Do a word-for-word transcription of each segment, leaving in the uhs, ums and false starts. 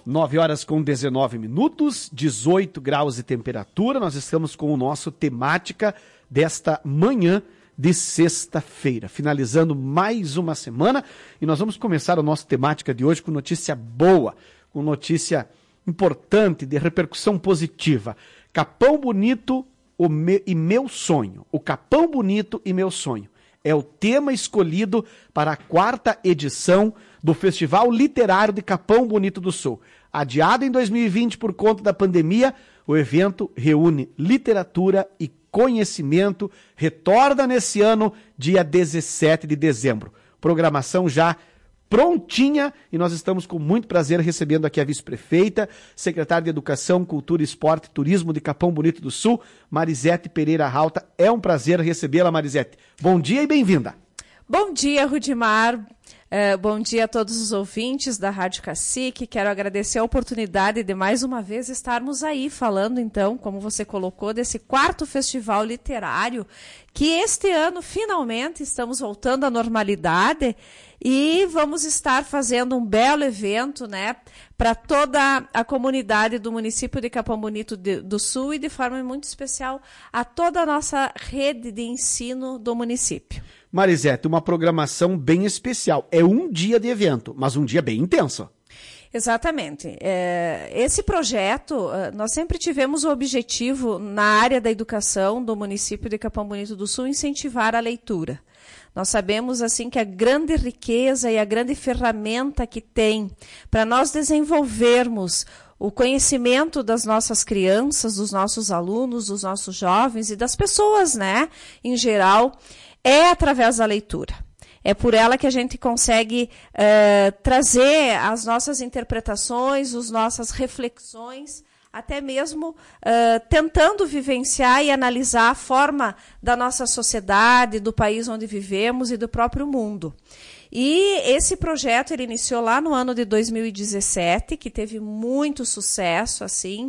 nove horas com dezenove minutos, dezoito graus de temperatura. Nós estamos com o nosso temática desta manhã de sexta-feira, finalizando mais uma semana, e nós vamos começar o nosso temática de hoje com notícia boa, com notícia importante, de repercussão positiva. Capão Bonito o me, e meu sonho. O Capão Bonito e meu sonho é o tema escolhido para a quarta edição do Festival Literário de Capão Bonito do Sul. Adiado em dois mil e vinte por conta da pandemia, o evento reúne literatura e conhecimento, retorna nesse ano, dia dezessete de dezembro. Programação já prontinha, e nós estamos com muito prazer recebendo aqui a vice-prefeita, secretária de Educação, Cultura, Esporte e Turismo de Capão Bonito do Sul, Marisete Pereira Rauta. É um prazer recebê-la, Marisete. Bom dia e bem-vinda. Bom dia, Rudimar. Uh, bom dia a todos os ouvintes da Rádio Cacique. Quero agradecer a oportunidade de mais uma vez estarmos aí falando, então, como você colocou, desse quarto festival literário, que este ano, finalmente, estamos voltando à normalidade e vamos estar fazendo um belo evento, né, para toda a comunidade do município de Capão Bonito de, do Sul e, de forma muito especial, a toda a nossa rede de ensino do município. Marisete, uma programação bem especial. É um dia de evento, mas um dia bem intenso. Exatamente. É, esse projeto, nós sempre tivemos o objetivo, na área da educação do município de Capão Bonito do Sul, incentivar a leitura. Nós sabemos, assim, que a grande riqueza e a grande ferramenta que tem para nós desenvolvermos o conhecimento das nossas crianças, dos nossos alunos, dos nossos jovens e das pessoas, né, em geral, é através da leitura. É por ela que a gente consegue uh, trazer as nossas interpretações, as nossas reflexões, até mesmo uh, tentando vivenciar e analisar a forma da nossa sociedade, do país onde vivemos e do próprio mundo. E esse projeto ele iniciou lá no ano de dois mil e dezessete, que teve muito sucesso, assim,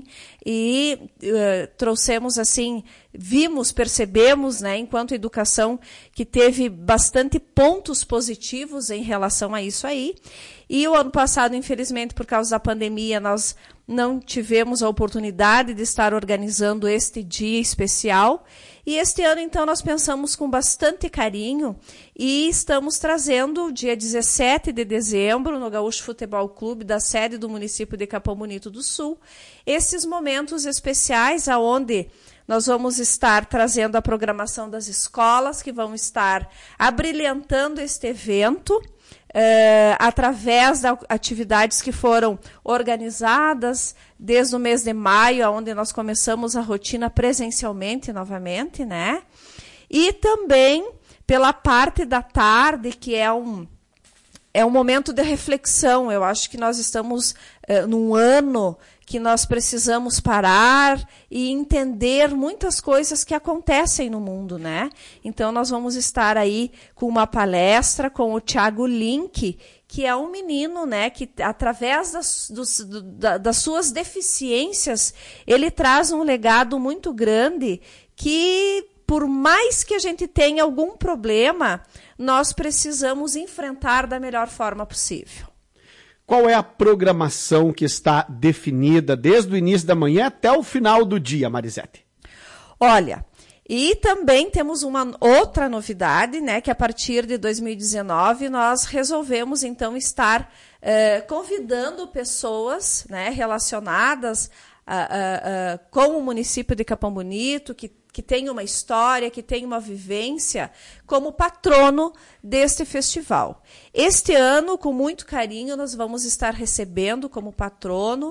e uh, trouxemos, assim, vimos, percebemos, né, enquanto educação, que teve bastante pontos positivos em relação a isso aí. E o ano passado, infelizmente, por causa da pandemia, nós não tivemos a oportunidade de estar organizando este dia especial. E este ano, então, nós pensamos com bastante carinho e estamos trazendo, dia dezessete de dezembro, no Gaúcho Futebol Clube, da sede do município de Capão Bonito do Sul, esses momentos especiais onde nós vamos estar trazendo a programação das escolas, que vão estar abrilhantando este evento, Uh, através das atividades que foram organizadas desde o mês de maio, onde nós começamos a rotina presencialmente novamente, né? E também pela parte da tarde, que é um, é um momento de reflexão. Eu acho que nós estamos uh, num ano que nós precisamos parar e entender muitas coisas que acontecem no mundo, né? Então, nós vamos estar aí com uma palestra com o Thiago Link, que é um menino, né, que através das, dos, da, das suas deficiências, ele traz um legado muito grande que, por mais que a gente tenha algum problema, nós precisamos enfrentar da melhor forma possível. Qual é a programação que está definida desde o início da manhã até o final do dia, Marisete? Olha, e também temos uma outra novidade, né, que a partir de dois mil e dezenove nós resolvemos, então, estar uh, convidando pessoas, né, relacionadas uh, uh, uh, com o município de Capão Bonito, que que tem uma história, que tem uma vivência, como patrono deste festival. Este ano, com muito carinho, nós vamos estar recebendo como patrono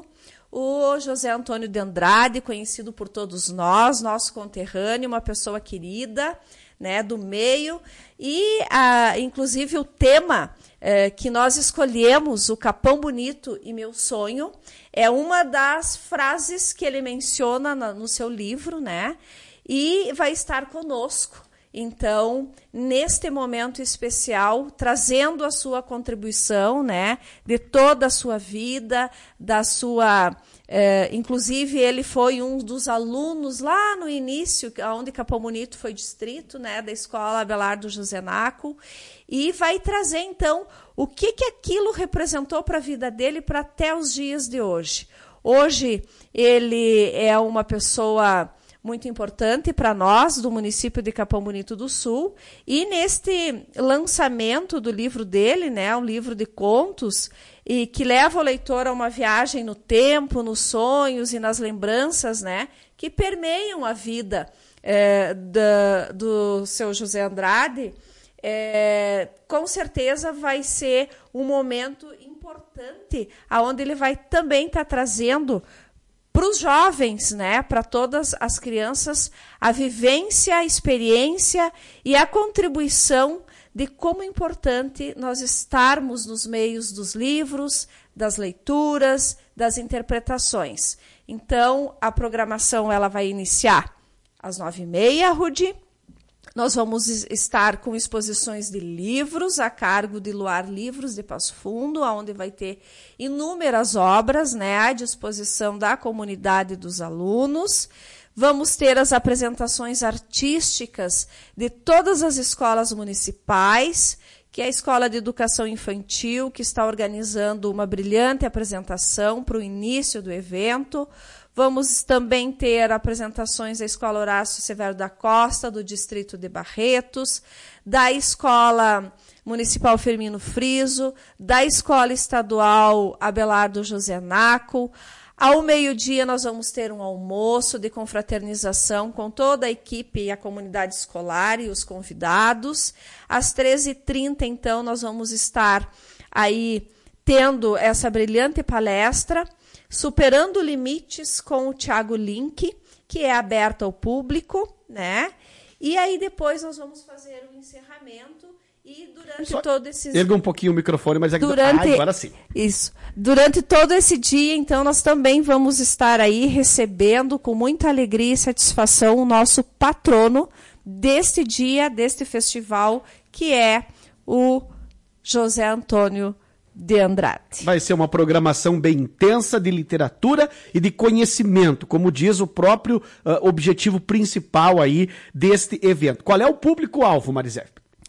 o José Antônio de Andrade, conhecido por todos nós, nosso conterrâneo, uma pessoa querida, né, do meio, e a, inclusive o tema eh, que nós escolhemos, o Capão Bonito e meu sonho, é uma das frases que ele menciona na, no seu livro, né? E vai estar conosco. então, neste momento especial, trazendo a sua contribuição, né, de toda a sua vida, da sua... Eh, inclusive, ele foi um dos alunos lá no início, onde Capão Bonito foi distrito, né, da Escola Abelardo Josenaco, e vai trazer, então, o que, que aquilo representou para a vida dele para até os dias de hoje. Hoje, ele é uma pessoa muito importante para nós, do município de Capão Bonito do Sul, e neste lançamento do livro dele, né, um livro de contos, e que leva o leitor a uma viagem no tempo, nos sonhos e nas lembranças, né, que permeiam a vida é, da, do seu José Andrade, é, com certeza vai ser um momento importante, onde ele vai também estar tá trazendo para os jovens, né, para todas as crianças, a vivência, a experiência e a contribuição de como é importante nós estarmos nos meios dos livros, das leituras, das interpretações. Então, a programação ela vai iniciar às nove e meia, Rudi. Nós vamos estar com exposições de livros a cargo de Luar Livros de Passo Fundo, onde vai ter inúmeras obras, né, à disposição da comunidade dos alunos. Vamos ter as apresentações artísticas de todas as escolas municipais, que é a Escola de Educação Infantil, que está organizando uma brilhante apresentação para o início do evento. Vamos também ter apresentações da Escola Horácio Severo da Costa, do Distrito de Barretos, da Escola Municipal Firmino Friso, da Escola Estadual Abelardo Josenaco. Ao meio-dia, nós vamos ter um almoço de confraternização com toda a equipe e a comunidade escolar e os convidados. Às treze e trinta, então, nós vamos estar aí tendo essa brilhante palestra, Superando Limites, com o Thiago Link, que é aberta ao público, né? E aí depois nós vamos fazer o encerramento e durante Só todo esse... Erga um pouquinho o microfone, mas é que... durante... ah, agora sim. Isso. Durante todo esse dia, então, nós também vamos estar aí recebendo com muita alegria e satisfação o nosso patrono deste dia, deste festival, que é o José Antônio de Andrade. Vai ser uma programação bem intensa de literatura e de conhecimento, como diz o próprio uh, objetivo principal aí deste evento. Qual é o público-alvo, Marisete?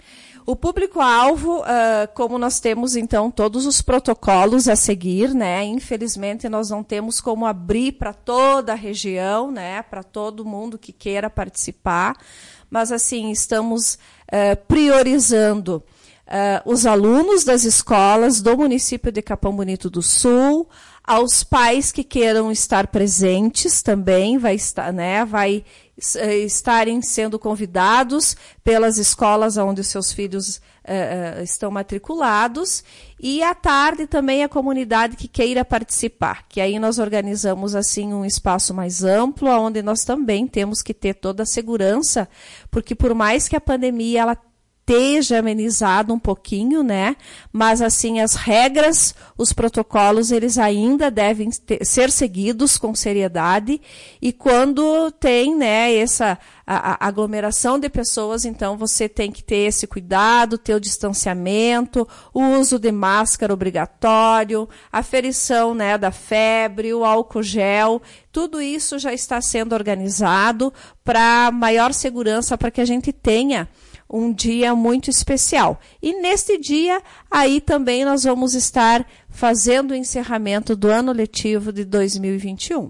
O público-alvo, uh, como nós temos, então, todos os protocolos a seguir, né? Infelizmente, nós não temos como abrir para toda a região, né? Para todo mundo que queira participar, mas, assim, estamos uh, priorizando Uh, os alunos das escolas do município de Capão Bonito do Sul, aos pais que queiram estar presentes também, vai, estar, né, vai uh, estarem sendo convidados pelas escolas onde os seus filhos uh, uh, estão matriculados, e à tarde também a comunidade que queira participar, que aí nós organizamos assim um espaço mais amplo, onde nós também temos que ter toda a segurança, porque por mais que a pandemia ela esteja amenizado um pouquinho, né? Mas, assim, as regras, os protocolos, eles ainda devem ter, ser seguidos com seriedade, e quando tem, né, essa a, a aglomeração de pessoas, então você tem que ter esse cuidado, ter o distanciamento, o uso de máscara obrigatório, a aferição, né, da febre, o álcool gel, tudo isso já está sendo organizado para maior segurança, para que a gente tenha um dia muito especial. E neste dia, aí também nós vamos estar fazendo o encerramento do ano letivo de dois mil e vinte e um.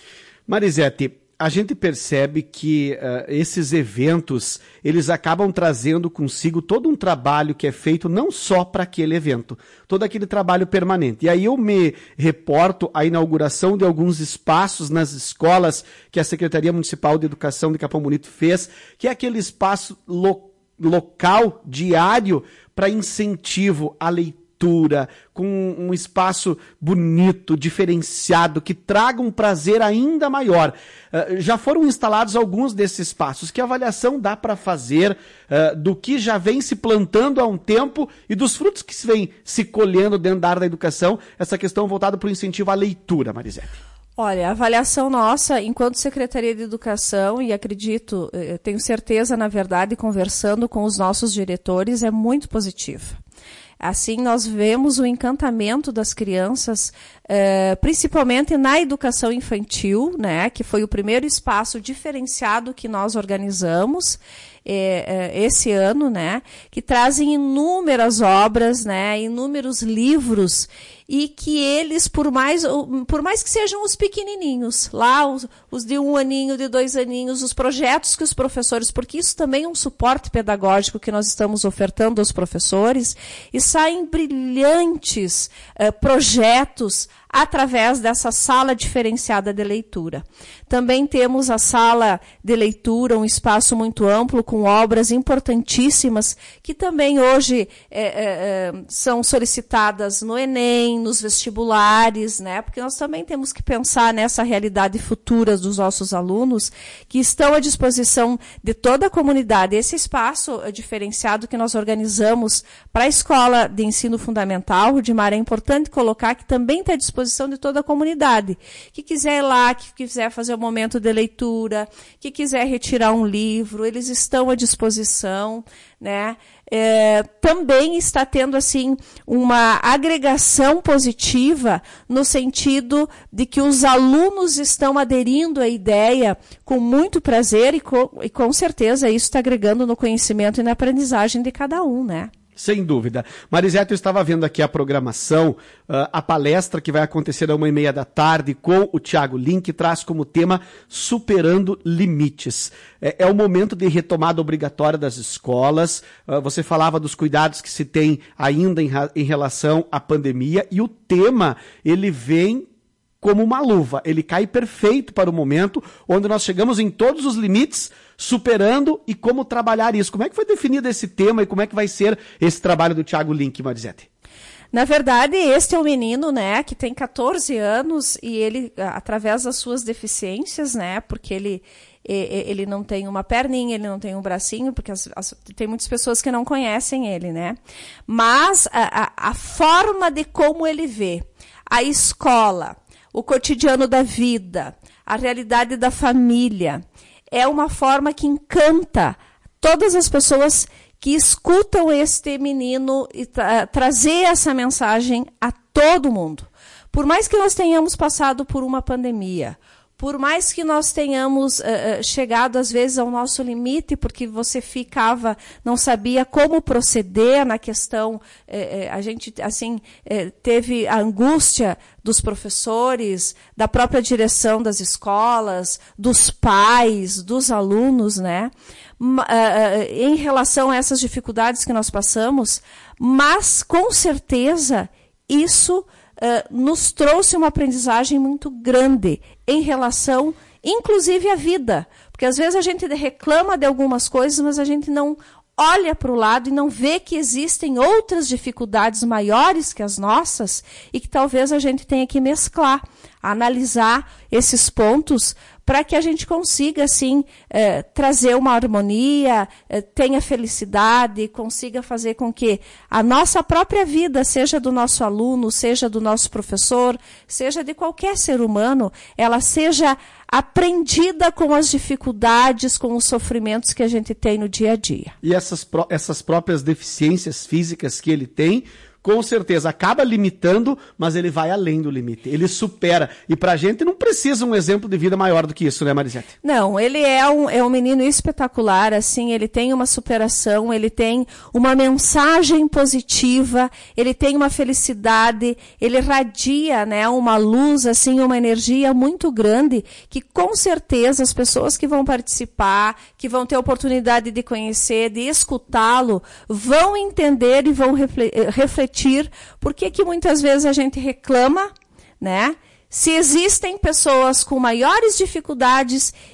Marisete, a gente percebe que uh, esses eventos, eles acabam trazendo consigo todo um trabalho que é feito não só para aquele evento, todo aquele trabalho permanente. E aí eu me reporto à inauguração de alguns espaços nas escolas que a Secretaria Municipal de Educação de Capão Bonito fez, que é aquele espaço local, local diário para incentivo à leitura, com um espaço bonito, diferenciado, que traga um prazer ainda maior. Uh, já foram instalados alguns desses espaços. Que avaliação dá para fazer uh, do que já vem se plantando há um tempo e dos frutos que se vem se colhendo dentro da área da educação, essa questão voltada para o incentivo à leitura, Marisete? Olha, a avaliação nossa, enquanto Secretaria de Educação, e acredito, eu tenho certeza, na verdade, conversando com os nossos diretores, é muito positiva. Assim, nós vemos o encantamento das crianças, eh, principalmente na educação infantil, né, que foi o primeiro espaço diferenciado que nós organizamos eh, eh, esse ano, né, que trazem inúmeras obras, né, inúmeros livros, e que eles, por mais, por mais que sejam os pequenininhos, lá os, os de um aninho, de dois aninhos, os projetos que os professores, porque isso também é um suporte pedagógico que nós estamos ofertando aos professores, e saem brilhantes eh, projetos através dessa sala diferenciada de leitura. Também temos a sala de leitura, um espaço muito amplo, com obras importantíssimas, que também hoje é, é, são solicitadas no Enem, nos vestibulares, né? Porque nós também temos que pensar nessa realidade futura dos nossos alunos, que estão à disposição de toda a comunidade. Esse espaço diferenciado que nós organizamos para a escola de ensino fundamental, Rudimar, é importante colocar que também está à disposição de toda a comunidade, que quiser ir lá, que quiser fazer um momento de leitura, que quiser retirar um livro, eles estão à disposição, né? É, também está tendo, assim, uma agregação positiva no sentido de que os alunos estão aderindo à ideia com muito prazer e com, e com certeza isso está agregando no conhecimento e na aprendizagem de cada um, né? Sem dúvida. Marisete, eu estava vendo aqui a programação, uh, a palestra que vai acontecer às uma e meia da tarde com o Tiago Link, traz como tema Superando Limites. É, é o momento de retomada obrigatória das escolas. Uh, você falava dos cuidados que se tem ainda em, em relação à pandemia, e o tema, ele vem como uma luva, ele cai perfeito para o momento onde nós chegamos em todos os limites, superando, e como trabalhar isso. Como é que foi definido esse tema e como é que vai ser esse trabalho do Tiago Link, Marisete? Na verdade, este é um menino, né, que tem catorze anos, e ele, através das suas deficiências, né, porque ele, ele não tem uma perninha, ele não tem um bracinho, porque as, as, tem muitas pessoas que não conhecem ele, né, mas a, a, a forma de como ele vê a escola, o cotidiano da vida, a realidade da família, é uma forma que encanta todas as pessoas que escutam este menino e tra- trazer essa mensagem a todo mundo. Por mais que nós tenhamos passado por uma pandemia, por mais que nós tenhamos uh, chegado, às vezes, ao nosso limite, porque você ficava, não sabia como proceder na questão, eh, a gente, assim, eh, teve a angústia dos professores, da própria direção das escolas, dos pais, dos alunos, né? Uh, uh, em relação a essas dificuldades que nós passamos, mas, com certeza, isso Uh, nos trouxe uma aprendizagem muito grande em relação, inclusive, à vida. Porque, às vezes, a gente reclama de algumas coisas, mas a gente não olha para o lado e não vê que existem outras dificuldades maiores que as nossas e que talvez a gente tenha que mesclar, analisar esses pontos para que a gente consiga, assim, eh, trazer uma harmonia, eh, tenha felicidade, consiga fazer com que a nossa própria vida, seja do nosso aluno, seja do nosso professor, seja de qualquer ser humano, ela seja aprendida com as dificuldades, com os sofrimentos que a gente tem no dia a dia. E essas, pró- essas próprias deficiências físicas que ele tem, com certeza, acaba limitando, mas ele vai além do limite, ele supera. E pra gente não precisa um exemplo de vida maior do que isso, né, Marisete? Não, ele é um, é um menino espetacular, assim, ele tem uma superação, ele tem uma mensagem positiva, ele tem uma felicidade, ele radia, né, uma luz, assim, uma energia muito grande, que com certeza as pessoas que vão participar, que vão ter a oportunidade de conhecer, de escutá-lo, vão entender e vão refletir por que que muitas vezes a gente reclama, né? Se existem pessoas com maiores dificuldades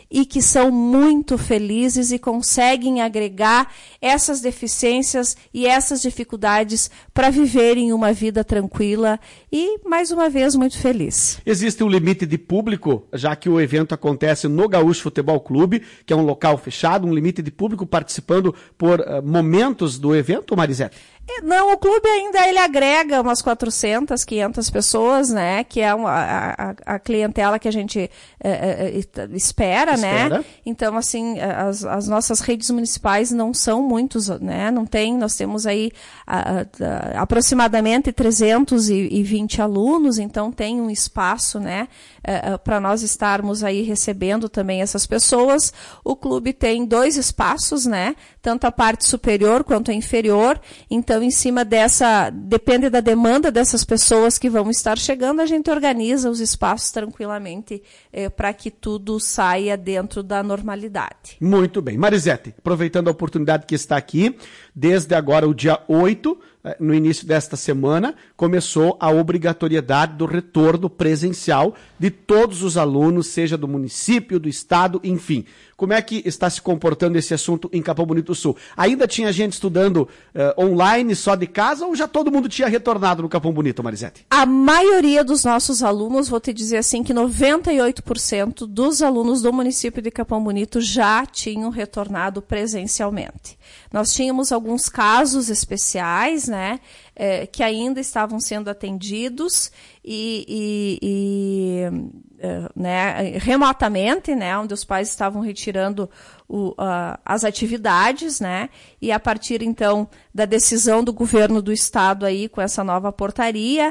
e que são muito felizes e conseguem agregar essas deficiências e essas dificuldades para viverem uma vida tranquila e, mais uma vez, muito feliz. Existe um limite de público, já que o evento acontece no Gaúcho Futebol Clube, que é um local fechado, um limite de público participando por uh, momentos do evento, Marisete? Não, o clube ainda ele agrega umas quatrocentas, quinhentas pessoas, né? Que é uma, a, a clientela que a gente é, é, espera, espera, né? Então, assim, as, as nossas redes municipais não são muitos, né? Não tem, nós temos aí a, a, aproximadamente trezentos e vinte alunos, então tem um espaço, né? É, para nós estarmos aí recebendo também essas pessoas. O clube tem dois espaços, né? Tanto a parte superior quanto a inferior. Então, em cima dessa, depende da demanda dessas pessoas que vão estar chegando, a gente organiza os espaços tranquilamente eh, para que tudo saia dentro da normalidade. Muito bem. Marisete, aproveitando a oportunidade que está aqui, desde agora o dia oito, no início desta semana, começou a obrigatoriedade do retorno presencial de todos os alunos, seja do município, do estado, enfim. Como é que está se comportando esse assunto em Capão Bonito do Sul? Ainda tinha gente estudando uh, online, só de casa, ou já todo mundo tinha retornado no Capão Bonito, Marisete? A maioria dos nossos alunos, vou te dizer assim, que noventa e oito por cento dos alunos do município de Capão Bonito já tinham retornado presencialmente. Nós tínhamos alguns casos especiais, né, é, que ainda estavam sendo atendidos e, e, e é, né, remotamente, né, onde os pais estavam retirando o, uh, as atividades, né, e a partir, então, da decisão do governo do estado aí, com essa nova portaria,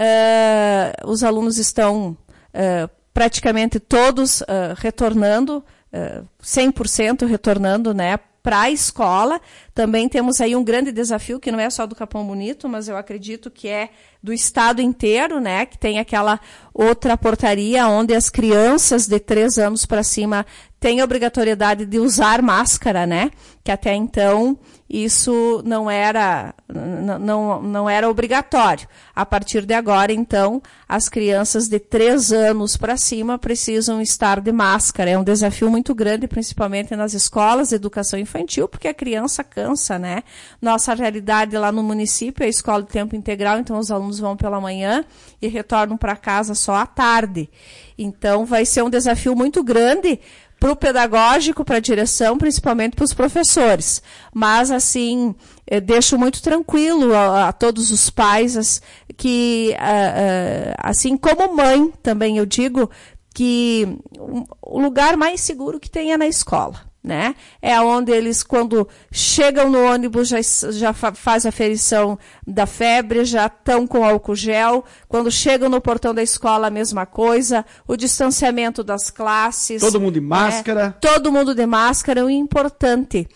uh, os alunos estão uh, praticamente todos uh, retornando, uh, cem por cento retornando, né, para a escola. Também temos aí um grande desafio, que não é só do Capão Bonito, mas eu acredito que é do estado inteiro, né? Que tem aquela outra portaria onde as crianças de três anos para cima têm a obrigatoriedade de usar máscara, né? Que até então isso não era, não, não era obrigatório. A partir de agora, então, as crianças de três anos para cima precisam estar de máscara. É um desafio muito grande, principalmente nas escolas de educação infantil, porque a criança cansa, né? Nossa realidade lá no município é a escola de tempo integral, então os alunos vão pela manhã e retornam para casa só à tarde. Então, vai ser um desafio muito grande para o pedagógico, para a direção, principalmente para os professores. Mas, assim, eu deixo muito tranquilo a, a todos os pais as, que, a, a, assim como mãe, também eu digo, que um, o lugar mais seguro que tem é na escola, né? É onde eles, quando chegam no ônibus, já, já fa faz a aferição da febre, já estão com álcool gel. Quando chegam no portão da escola, a mesma coisa. O distanciamento das classes. Todo mundo de máscara. É, todo mundo de máscara. O importante,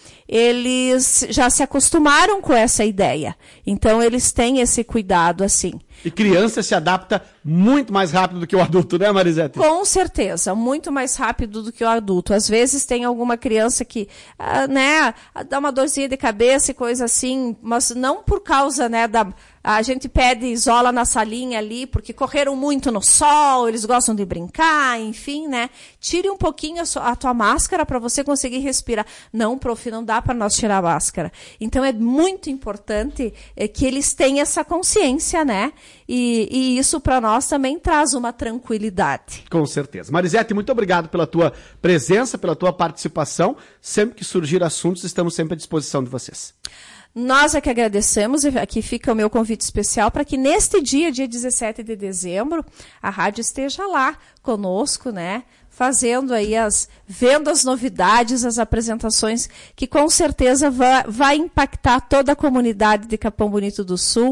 eles já se acostumaram com essa ideia. Então, eles têm esse cuidado, assim. E criança se adapta muito mais rápido do que o adulto, né, Marisete? Com certeza, muito mais rápido do que o adulto. Às vezes tem alguma criança que, ah, né, dá uma dorzinha de cabeça e coisa assim, mas não por causa, né, da... A gente pede isola na salinha ali, porque correram muito no sol, eles gostam de brincar, enfim, né? Tire um pouquinho a, sua, a tua máscara para você conseguir respirar. Não, prof, não dá para nós tirar a máscara. Então, é muito importante é, que eles tenham essa consciência, né? E, e isso para nós também traz uma tranquilidade. Com certeza. Marisete, muito obrigado pela tua presença, pela tua participação. Sempre que surgir assuntos, estamos sempre à disposição de vocês. Nós é que agradecemos, e aqui fica o meu convite especial para que neste dia, dia dezessete de dezembro, a rádio esteja lá conosco, né? Fazendo aí as, vendo as novidades, as apresentações, que com certeza vai, vai impactar toda a comunidade de Capão Bonito do Sul,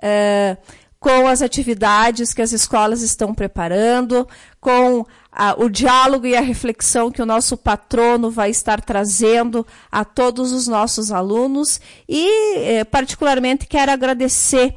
é, com as atividades que as escolas estão preparando, com a, o diálogo e a reflexão que o nosso patrono vai estar trazendo a todos os nossos alunos. E, eh, particularmente, quero agradecer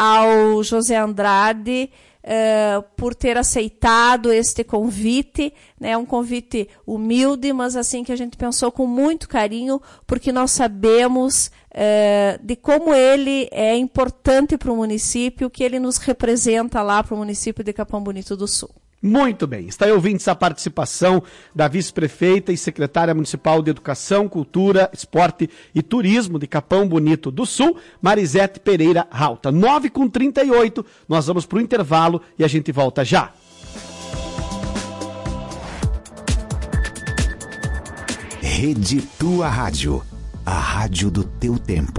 ao José Andrade eh, por ter aceitado este convite, né, um convite humilde, mas assim que a gente pensou com muito carinho, porque nós sabemos eh, de como ele é importante para o município, que ele nos representa lá para o município de Capão Bonito do Sul. Muito bem, está aí ouvindo essa participação da vice-prefeita e secretária municipal de Educação, Cultura, Esporte e Turismo de Capão Bonito do Sul, Marisete Pereira Rauta. nove com trinta e oito, nós vamos para o intervalo e a gente volta já. Rede Tua Rádio, a rádio do teu tempo.